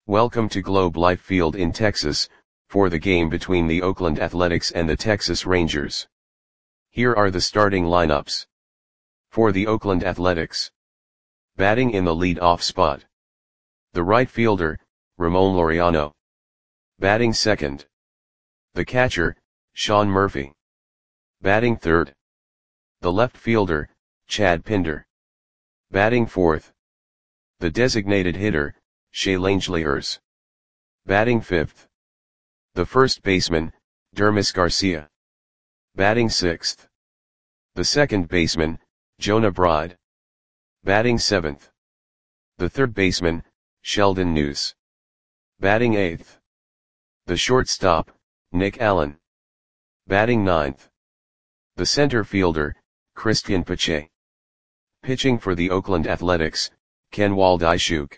Welcome to Globe Life Field in Texas, for the game between the Oakland Athletics and the Texas Rangers. Here are the starting lineups. For the Oakland Athletics. Batting in the lead-off spot. The right fielder, Ramon Laureano. Batting second. The catcher, Sean Murphy. Batting third. The left fielder, Chad Pinder. Batting fourth. The designated hitter, Shea Langeliers. Batting fifth. The first baseman, Dermis Garcia. Batting sixth. The second baseman, Jonah Bride. Batting seventh. The third baseman, Sheldon Neuse. Batting eighth. The shortstop, Nick Allen. Batting ninth. The center fielder, Christian Pache. Pitching for the Oakland Athletics, Kenwald Ishuk.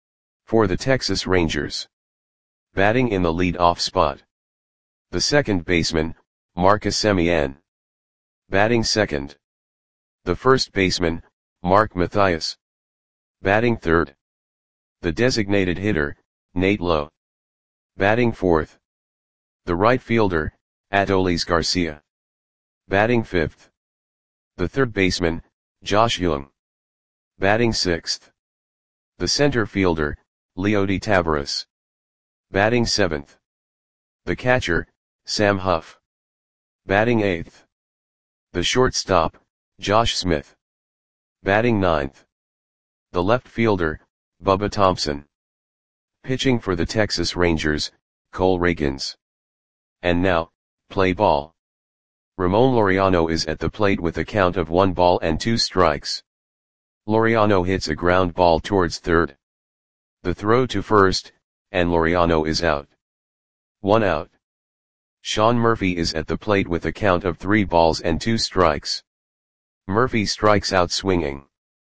For the Texas Rangers. Batting in the lead-off spot. The second baseman, Marcus Semien. Batting second. The first baseman, Mark Mathias. Batting third. The designated hitter, Nate Lowe. Batting fourth. The right fielder, Adolis Garcia. Batting fifth. The third baseman, Josh Jung. Batting sixth. The center fielder, Leody Taveras. Batting seventh. The catcher, Sam Huff. Batting eighth. The shortstop, Josh Smith. Batting ninth. The left fielder, Bubba Thompson. Pitching for the Texas Rangers, Cole Ragans. And now, play ball. Ramon Laureano is at the plate with a count of 1-2 strikes. Laureano hits a ground ball towards third. The throw to first, and Laureano is out. 1 out. Sean Murphy is at the plate with a count of 3-2 strikes. Murphy strikes out swinging.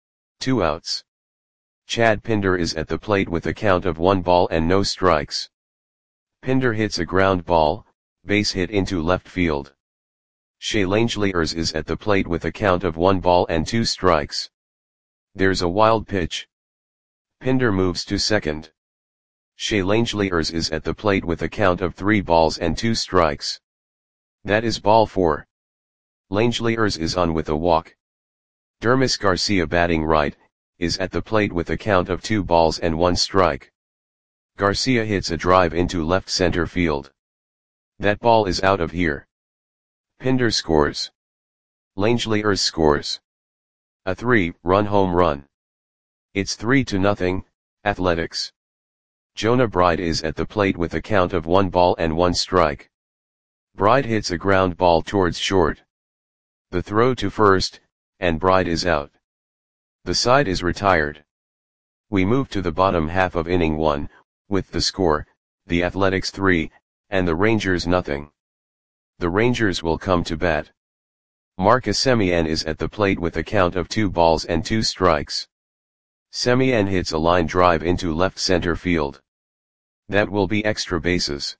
2 outs. Chad Pinder is at the plate with a count of 1 ball and no strikes. Pinder hits a ground ball, base hit into left field. Shea Langeliers is at the plate with a count of 1 ball and 2 strikes. There's a wild pitch. Pinder moves to second. Shea Langeliers is at the plate with a count of 3 balls and 2 strikes. That is ball 4. Langeliers is on with a walk. Dermis Garcia batting right, is at the plate with a count of 2 balls and 1 strike. Garcia hits a drive into left center field. That ball is out of here. Pinder scores. Langeliers scores. A 3-run home run. It's 3-0, Athletics. Jonah Bride is at the plate with a count of 1 ball and 1 strike. Bride hits a ground ball towards short. The throw to first, and Bride is out. The side is retired. We move to the bottom half of inning 1, with the score, the Athletics 3, and the Rangers nothing. The Rangers will come to bat. Marcus Semien is at the plate with a count of 2 balls and 2 strikes. Semien hits a line drive into left center field. That will be extra bases.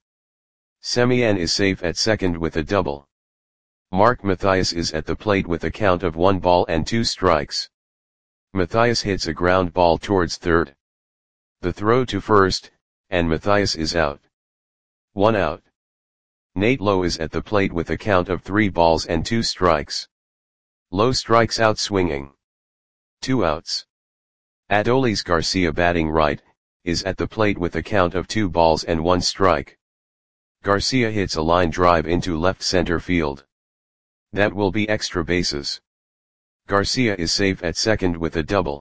Semien is safe at second with a double. Mark Mathias is at the plate with a count of 1 ball and 2 strikes. Mathias hits a ground ball towards third. The throw to first, and Mathias is out. 1 out. Nate Lowe is at the plate with a count of 3 balls and 2 strikes. Lowe strikes out swinging. 2 outs. Adolis Garcia batting right, is at the plate with a count of 2 balls and 1 strike. Garcia hits a line drive into left center field. That will be extra bases. Garcia is safe at second with a double.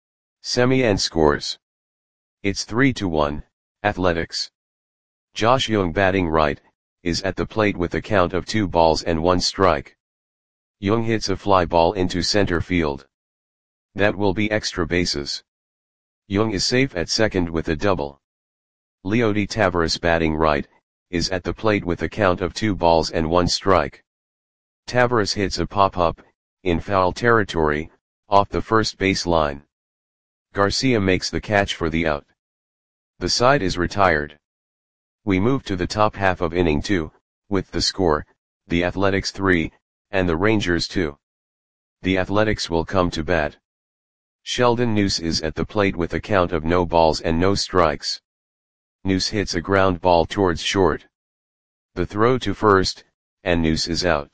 Semien scores. It's 3-1, Athletics. Josh Jung batting right, is at the plate with a count of 2 balls and 1 strike. Jung hits a fly ball into center field. That will be extra bases. Jung is safe at second with a double. Leody Taveras batting right, is at the plate with a count of 2 balls and 1 strike. Taveras hits a pop-up, in foul territory, off the first base line. Garcia makes the catch for the out. The side is retired. We move to the top half of inning 2, with the score, the Athletics 3, and the Rangers 2. The Athletics will come to bat. Sheldon Neuse is at the plate with a count of no balls and no strikes. Noose hits a ground ball towards short. The throw to first, and Noose is out.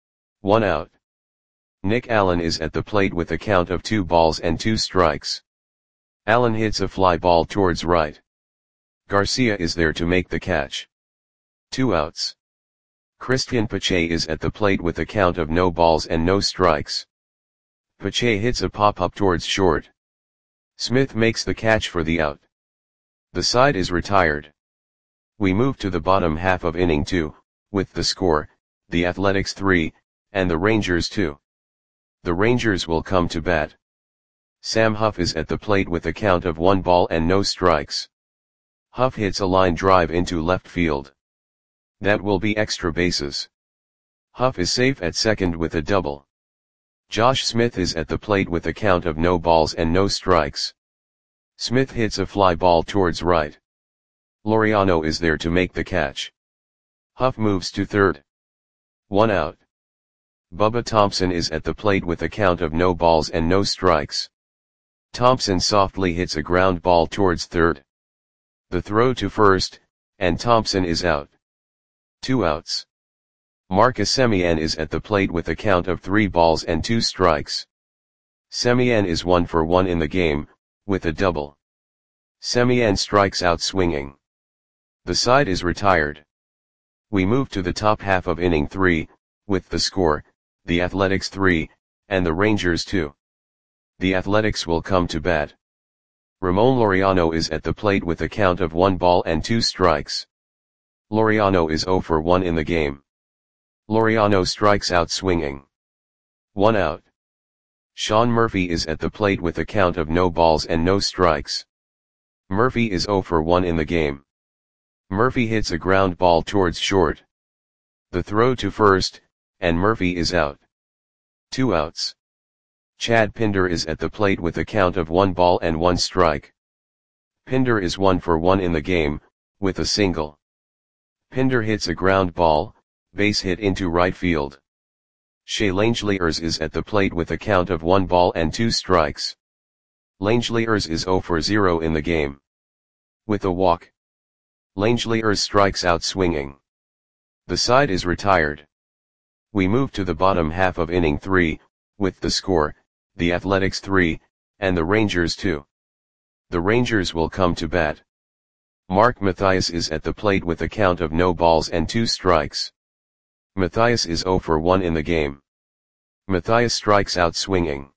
1 out. Nick Allen is at the plate with a count of 2 balls and 2 strikes. Allen hits a fly ball towards right. Garcia is there to make the catch. 2 outs. Christian Pache is at the plate with a count of no balls and no strikes. Pache hits a pop-up towards short. Smith makes the catch for the out. The side is retired. We move to the bottom half of inning 2, with the score, the Athletics 3, and the Rangers 2. The Rangers will come to bat. Sam Huff is at the plate with a count of 1 ball and no strikes. Huff hits a line drive into left field. That will be extra bases. Huff is safe at second with a double. Josh Smith is at the plate with a count of no balls and no strikes. Smith hits a fly ball towards right. Laureano is there to make the catch. Huff moves to third. 1 out. Bubba Thompson is at the plate with a count of no balls and no strikes. Thompson softly hits a ground ball towards third. The throw to first, and Thompson is out. 2 outs. Marcus Semien is at the plate with a count of 3 balls and 2 strikes. Semien is 1 for 1 in the game, with a double. Semien strikes out swinging. The side is retired. We move to the top half of inning 3, with the score, the Athletics 3, and the Rangers 2. The Athletics will come to bat. Ramon Laureano is at the plate with a count of 1 ball and 2 strikes. Laureano is 0 for 1 in the game. Laureano strikes out swinging. 1 out. Sean Murphy is at the plate with a count of no balls and no strikes. Murphy is 0 for 1 in the game. Murphy hits a ground ball towards short. The throw to first, and Murphy is out. 2 outs. Chad Pinder is at the plate with a count of 1 ball and 1 strike. Pinder is 1 for 1 in the game, with a single. Pinder hits a ground ball, base hit into right field. Shea Langeliers is at the plate with a count of 1 ball and 2 strikes. Langeliers is 0 for 0 in the game. With a walk. Langeliers strikes out swinging. The side is retired. We move to the bottom half of inning 3, with the score, the Athletics 3, and the Rangers 2. The Rangers will come to bat. Mark Mathias is at the plate with a count of no balls and 2 strikes. Mathias is 0 for 1 in the game. Mathias strikes out swinging.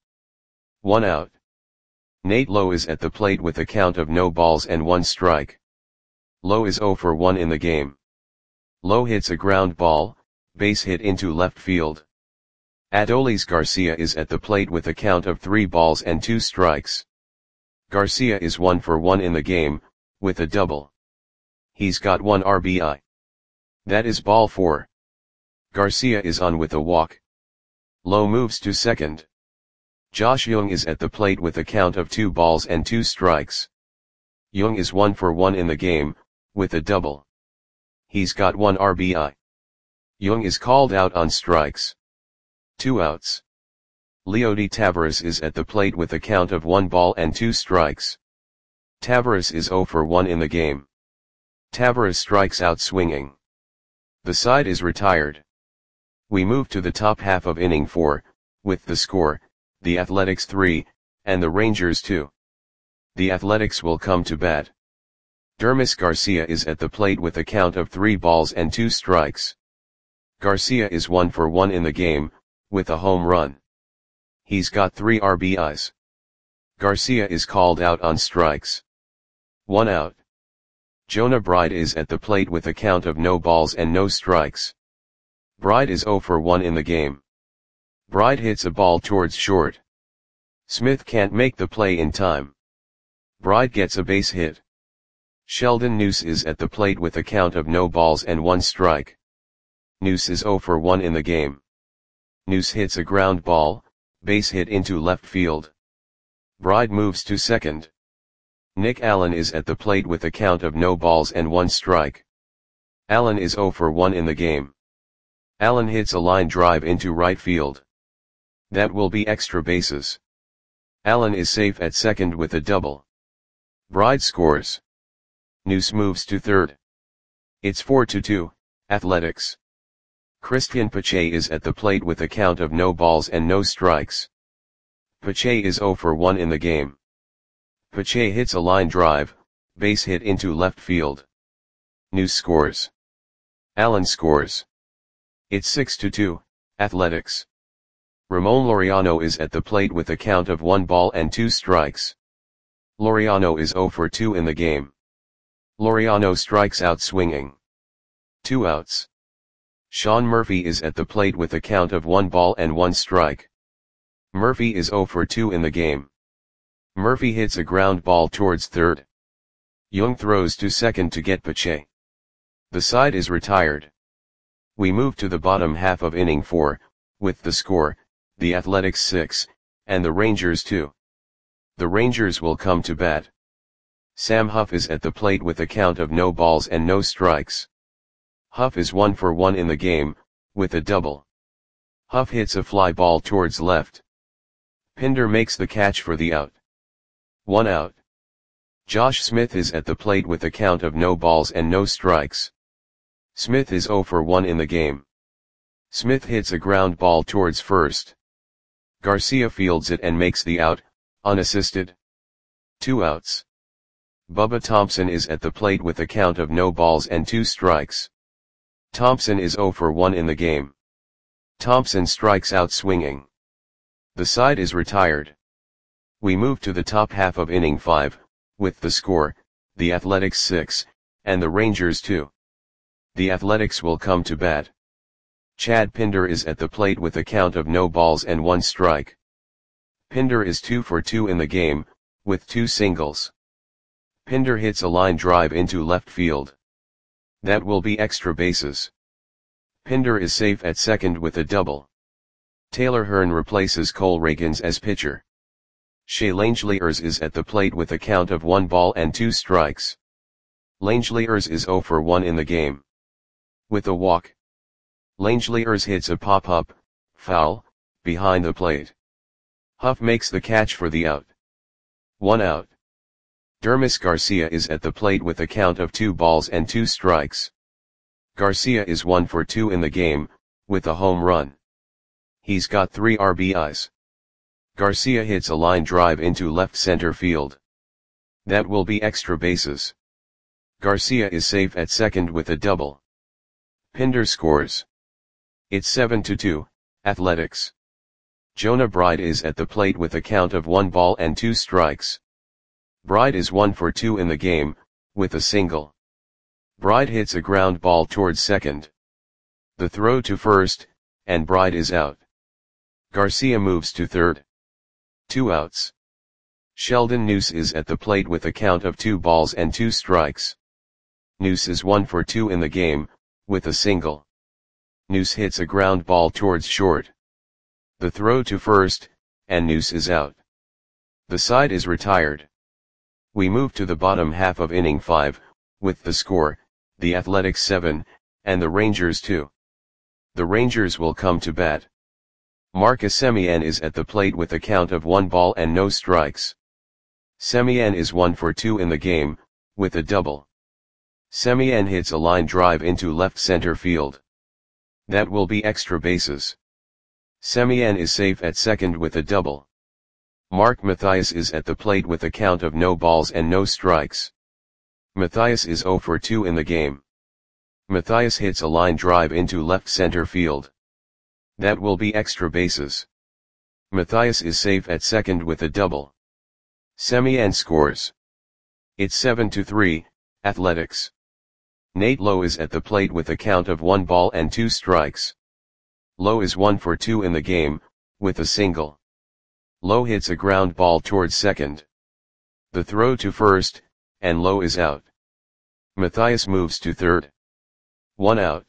1 out. Nate Lowe is at the plate with a count of no balls and 1 strike. Lowe is 0 for 1 in the game. Lowe hits a ground ball, base hit into left field. Adolis Garcia is at the plate with a count of 3 balls and 2 strikes. Garcia is 1 for 1 in the game, with a double. He's got 1 RBI. That is ball 4. Garcia is on with a walk. Lowe moves to second. Josh Jung is at the plate with a count of 2 balls and 2 strikes. Jung is 1 for 1 in the game, with a double. He's got 1 RBI. Jung is called out on strikes. 2 outs. Leody Taveras is at the plate with a count of 1 ball and 2 strikes. Taveras is 0 for 1 in the game. Taveras strikes out swinging. The side is retired. We move to the top half of inning 4, with the score, the Athletics 3, and the Rangers 2. The Athletics will come to bat. Dermis Garcia is at the plate with a count of 3 balls and 2 strikes. Garcia is 1 for 1 in the game, with a home run. He's got 3 RBIs. Garcia is called out on strikes. 1 out. Jonah Bride is at the plate with a count of no balls and no strikes. Bride is 0 for 1 in the game. Bride hits a ball towards short. Smith can't make the play in time. Bride gets a base hit. Sheldon Noose is at the plate with a count of no balls and 1 strike. Noose is 0 for 1 in the game. Noose hits a ground ball, base hit into left field. Bride moves to second. Nick Allen is at the plate with a count of no balls and 1 strike. Allen is 0 for 1 in the game. Allen hits a line drive into right field. That will be extra bases. Allen is safe at second with a double. Bride scores. Noose moves to third. It's 4-2, Athletics. Christian Pache is at the plate with a count of no balls and no strikes. Pache is 0 for 1 in the game. Pache hits a line drive, base hit into left field. Noose scores. Allen scores. It's 6-2, Athletics. Ramon Laureano is at the plate with a count of 1 ball and 2 strikes. Laureano is 0 for 2 in the game. Laureano strikes out swinging. 2 outs. Sean Murphy is at the plate with a count of 1 ball and 1 strike. Murphy is 0 for 2 in the game. Murphy hits a ground ball towards third. Young throws to second to get Pache. The side is retired. We move to the bottom half of inning 4, with the score, the Athletics 6, and the Rangers 2. The Rangers will come to bat. Sam Huff is at the plate with a count of no balls and no strikes. Huff is 1 for 1 in the game, with a double. Huff hits a fly ball towards left. Pinder makes the catch for the out. 1 out. Josh Smith is at the plate with a count of no balls and no strikes. Smith is 0 for 1 in the game. Smith hits a ground ball towards first. Garcia fields it and makes the out, unassisted. 2 outs. Bubba Thompson is at the plate with a count of no balls and 2 strikes. Thompson is 0 for 1 in the game. Thompson strikes out swinging. The side is retired. We move to the top half of inning 5, with the score, the Athletics 6, and the Rangers 2. The Athletics will come to bat. Chad Pinder is at the plate with a count of no balls and 1 strike. Pinder is 2 for 2 in the game, with 2 singles. Pinder hits a line drive into left field. That will be extra bases. Pinder is safe at second with a double. Taylor Hearn replaces Cole Reagans as pitcher. Shea Langeliers is at the plate with a count of 1 ball and 2 strikes. Langeliers is 0 for 1 in the game. With a walk. Langeliers hits a pop-up, foul, behind the plate. Huff makes the catch for the out. 1 out. Dermis Garcia is at the plate with a count of 2 balls and 2 strikes. Garcia is 1 for 2 in the game, with a home run. He's got 3 RBIs. Garcia hits a line drive into left center field. That will be extra bases. Garcia is safe at second with a double. Pinder scores. It's 7-2, Athletics. Jonah Bride is at the plate with a count of 1 ball and 2 strikes. Bride is 1 for 2 in the game, with a single. Bride hits a ground ball towards second. The throw to first, and Bride is out. Garcia moves to third. 2 outs. Sheldon Noose is at the plate with a count of 2 balls and 2 strikes. Noose is 1 for 2 in the game, with a single. Noose hits a ground ball towards short. The throw to first, and Noose is out. The side is retired. We move to the bottom half of inning 5, with the score, the Athletics 7, and the Rangers 2. The Rangers will come to bat. Marcus Semien is at the plate with a count of 1 ball and no strikes. Semien is 1 for 2 in the game, with a double. Semien hits a line drive into left center field. That will be extra bases. Semien is safe at second with a double. Mark Mathias is at the plate with a count of no balls and no strikes. Mathias is 0 for 2 in the game. Mathias hits a line drive into left center field. That will be extra bases. Mathias is safe at second with a double. Semien scores. It's 7-3, Athletics. Nate Lowe is at the plate with a count of 1 ball and 2 strikes. Lowe is 1 for 2 in the game, with a single. Lowe hits a ground ball towards second. The throw to first, and Lowe is out. Mathias moves to third. 1 out.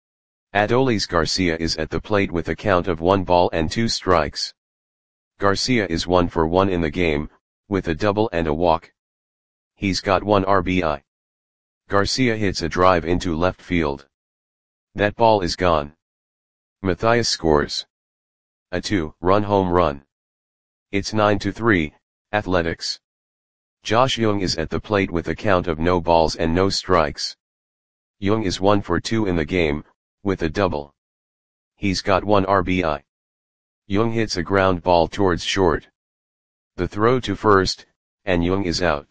Adolis Garcia is at the plate with a count of 1 ball and 2 strikes. Garcia is 1 for 1 in the game, with a double and a walk. He's got 1 RBI. Garcia hits a drive into left field. That ball is gone. Mathias scores. A 2-run home run. It's 9-3, Athletics. Josh Jung is at the plate with a count of no balls and no strikes. Jung is 1 for 2 in the game, with a double. He's got 1 RBI. Jung hits a ground ball towards short. The throw to first, and Jung is out.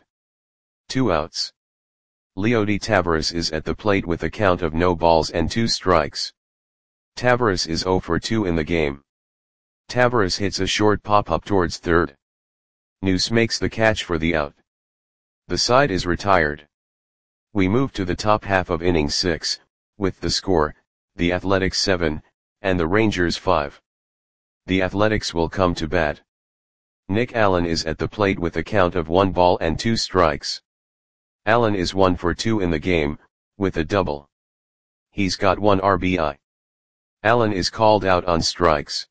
2 outs. Leody Taveras is at the plate with a count of no balls and 2 strikes. Taveras is 0 for 2 in the game. Taveras hits a short pop-up towards third. Noose makes the catch for the out. The side is retired. We move to the top half of inning 6, with the score, the Athletics 7, and the Rangers 5. The Athletics will come to bat. Nick Allen is at the plate with a count of 1 ball and 2 strikes. Allen is 1 for 2 in the game, with a double. He's got 1 RBI. Allen is called out on strikes.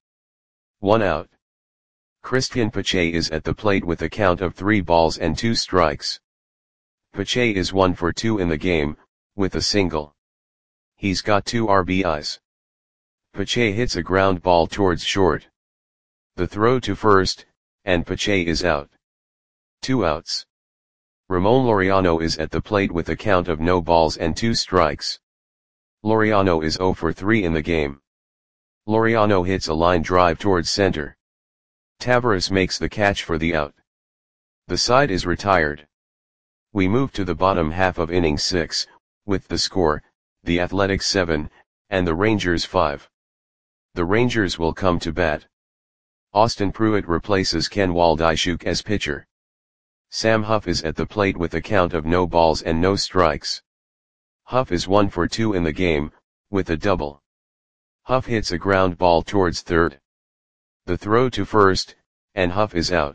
1 out. Christian Pache is at the plate with a count of 3 balls and 2 strikes. Pache is 1 for 2 in the game, with a single. He's got 2 RBIs. Pache hits a ground ball towards short. The throw to first, and Pache is out. 2 outs. Ramon Laureano is at the plate with a count of no balls and 2 strikes. Laureano is 0 for 3 in the game. Laureano hits a line drive towards center. Taveras makes the catch for the out. The side is retired. We move to the bottom half of inning 6, with the score, the Athletics 7, and the Rangers 5. The Rangers will come to bat. Austin Pruitt replaces Ken Waldichuk as pitcher. Sam Huff is at the plate with a count of no balls and no strikes. Huff is 1 for 2 in the game, with a double. Huff hits a ground ball towards third. The throw to first, and Huff is out.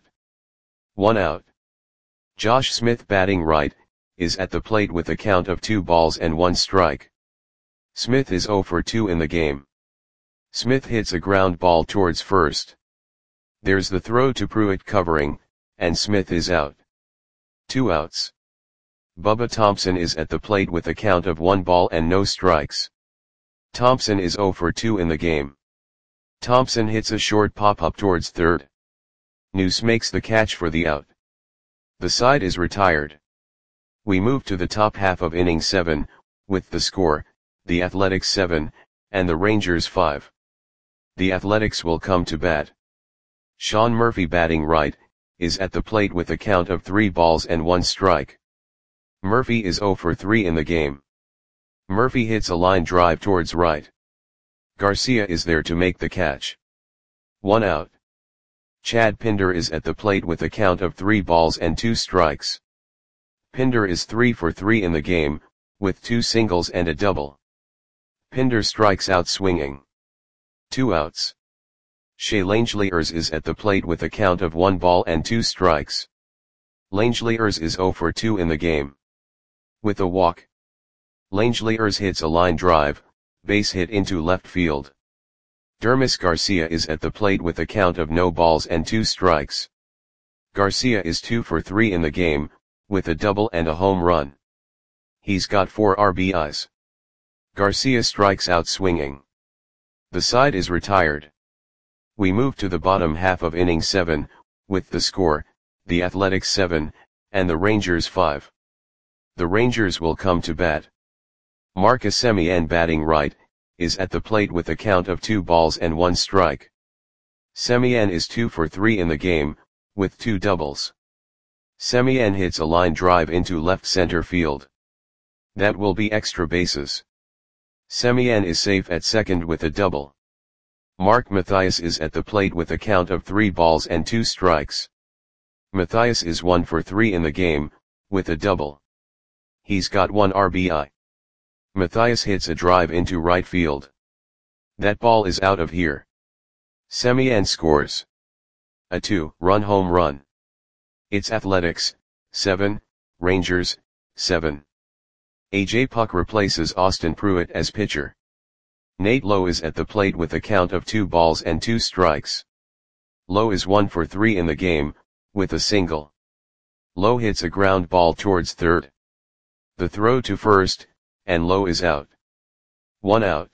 1 out. Josh Smith batting right, is at the plate with a count of 2 balls and 1 strike. Smith is 0 for 2 in the game. Smith hits a ground ball towards first. There's the throw to Pruitt covering, and Smith is out. 2 outs. Bubba Thompson is at the plate with a count of 1 ball and no strikes. Thompson is 0 for 2 in the game. Thompson hits a short pop-up towards third. Noose makes the catch for the out. The side is retired. We move to the top half of inning 7, with the score, the Athletics 7, and the Rangers 5. The Athletics will come to bat. Sean Murphy batting right, is at the plate with a count of 3 balls and 1 strike. Murphy is 0 for 3 in the game. Murphy hits a line drive towards right. Garcia is there to make the catch. 1 out. Chad Pinder is at the plate with a count of 3 balls and 2 strikes. Pinder is 3 for 3 in the game, with 2 singles and a double. Pinder strikes out swinging. 2 outs. Shea Langeliers is at the plate with a count of 1 ball and 2 strikes. Langeliers is 0 for 2 in the game. With a walk. Langeliers hits a line drive, base hit into left field. Dermis Garcia is at the plate with a count of no balls and 2 strikes. Garcia is 2 for 3 in the game, with a double and a home run. He's got 4 RBIs. Garcia strikes out swinging. The side is retired. We move to the bottom half of inning 7, with the score, the Athletics 7, and the Rangers 5. The Rangers will come to bat. Marcus Semien batting right, is at the plate with a count of 2 balls and 1 strike. Semien is 2 for 3 in the game, with 2 doubles. Semien hits a line drive into left center field. That will be extra bases. Semien is safe at second with a double. Mark Mathias is at the plate with a count of 3 balls and 2 strikes. Mathias is 1 for 3 in the game, with a double. He's got 1 RBI. Mathias hits a drive into right field. That ball is out of here. Semien scores a 2-run home run. It's Athletics 7, Rangers 7. AJ Puk replaces Austin Pruitt as pitcher. Nate Lowe is at the plate with a count of 2 balls and 2 strikes. Lowe is 1 for 3 in the game, with a single. Lowe hits a ground ball towards third. The throw to first, and Lowe is out. 1 out.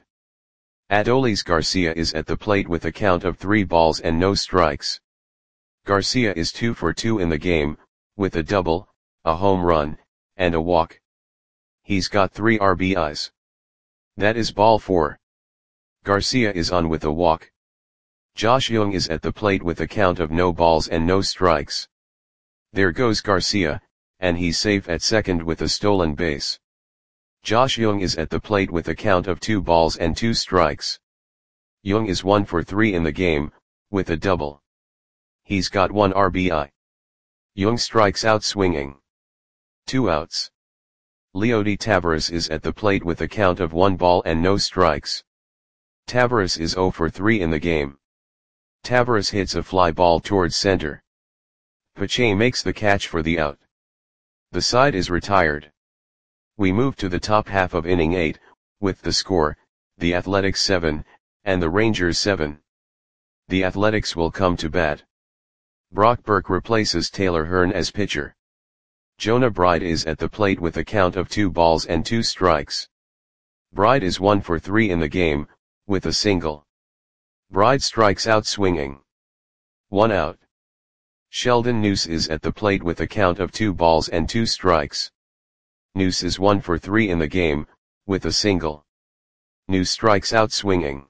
Adolis Garcia is at the plate with a count of 3 balls and no strikes. Garcia is 2 for 2 in the game, with a double, a home run, and a walk. He's got 3 RBIs. That is ball 4. Garcia is on with a walk. Josh Jung is at the plate with a count of no balls and no strikes. There goes Garcia, and he's safe at second with a stolen base. Josh Jung is at the plate with a count of 2 balls and 2 strikes. Jung is 1 for 3 in the game, with a double. He's got 1 RBI. Jung strikes out swinging. 2 outs. Leody Taveras is at the plate with a count of 1 ball and no strikes. Taveras is 0 for 3 in the game. Taveras hits a fly ball towards center. Pache makes the catch for the out. The side is retired. We move to the top half of inning 8, with the score, the Athletics 7, and the Rangers 7. The Athletics will come to bat. Brock Burke replaces Taylor Hearn as pitcher. Jonah Bride is at the plate with a count of 2 balls and 2 strikes. Bride is 1 for 3 in the game, with a single. Bride strikes out swinging. 1 out. Sheldon Neuse is at the plate with a count of 2 balls and 2 strikes. Neuse is 1 for 3 in the game, with a single. Neuse strikes out swinging.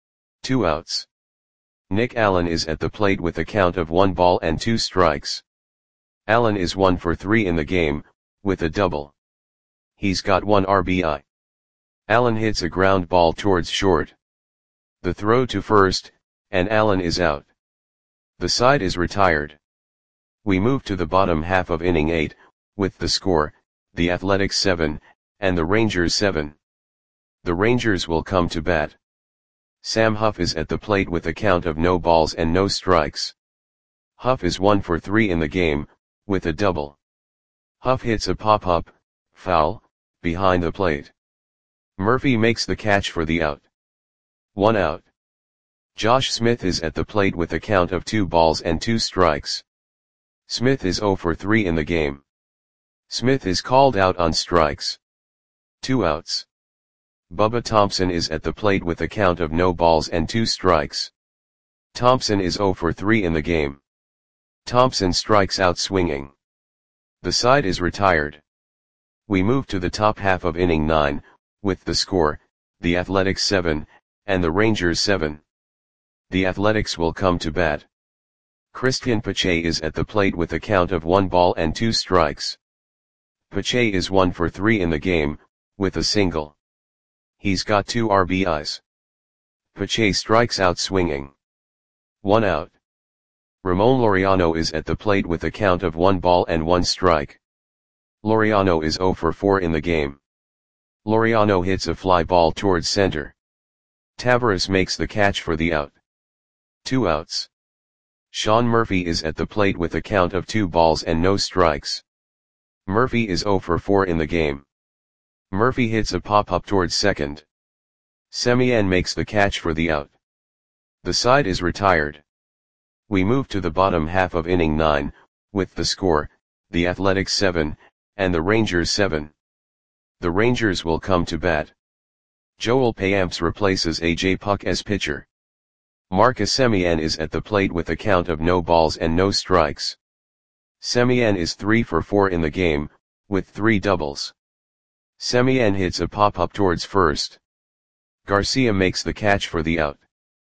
2 outs. Nick Allen is at the plate with a count of 1 ball and 2 strikes. Allen is 1 for 3 in the game, with a double. He's got 1 RBI. Allen hits a ground ball towards short. The throw to first, and Allen is out. The side is retired. We move to the bottom half of inning 8, with the score, the Athletics 7, and the Rangers 7. The Rangers will come to bat. Sam Huff is at the plate with a count of no balls and no strikes. Huff is 1 for 3 in the game, with a double. Huff hits a pop-up, foul, behind the plate. Murphy makes the catch for the out. 1 out. Josh Smith is at the plate with a count of 2 balls and 2 strikes. Smith is 0 for 3 in the game. Smith is called out on strikes. 2 outs. Bubba Thompson is at the plate with a count of no balls and 2 strikes. Thompson is 0 for 3 in the game. Thompson strikes out swinging. The side is retired. We move to the top half of inning 9, with the score, the Athletics 7, and the Rangers 7. The Athletics will come to bat. Christian Pache is at the plate with a count of 1 ball and 2 strikes. Pache is 1 for 3 in the game, with a single. He's got 2 RBIs. Pache strikes out swinging. 1 out. Ramon Laureano is at the plate with a count of 1 ball and 1 strike. Laureano is 0 for 4 in the game. Laureano hits a fly ball towards center. Taveras makes the catch for the out. 2 outs. Sean Murphy is at the plate with a count of 2 balls and no strikes. Murphy is 0 for 4 in the game. Murphy hits a pop-up towards second. Semien makes the catch for the out. The side is retired. We move to the bottom half of inning 9, with the score, the Athletics 7, and the Rangers 7. The Rangers will come to bat. Joel Payamps replaces AJ Puk as pitcher. Marcus Semien is at the plate with a count of no balls and no strikes. Semien is 3 for 4 in the game, with 3 doubles. Semien hits a pop-up towards first. Garcia makes the catch for the out.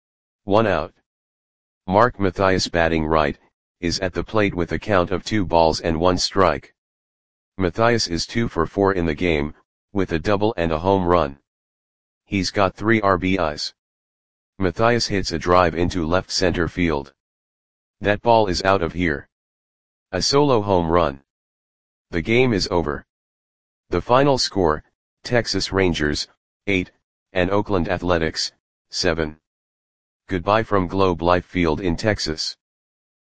1 out. Mark Mathias batting right, is at the plate with a count of 2 balls and 1 strike. Mathias is 2 for 4 in the game, with a double and a home run. He's got 3 RBIs. Mathias hits a drive into left center field. That ball is out of here. A solo home run. The game is over. The final score, Texas Rangers, 8, and Oakland Athletics, 7. Goodbye from Globe Life Field in Texas.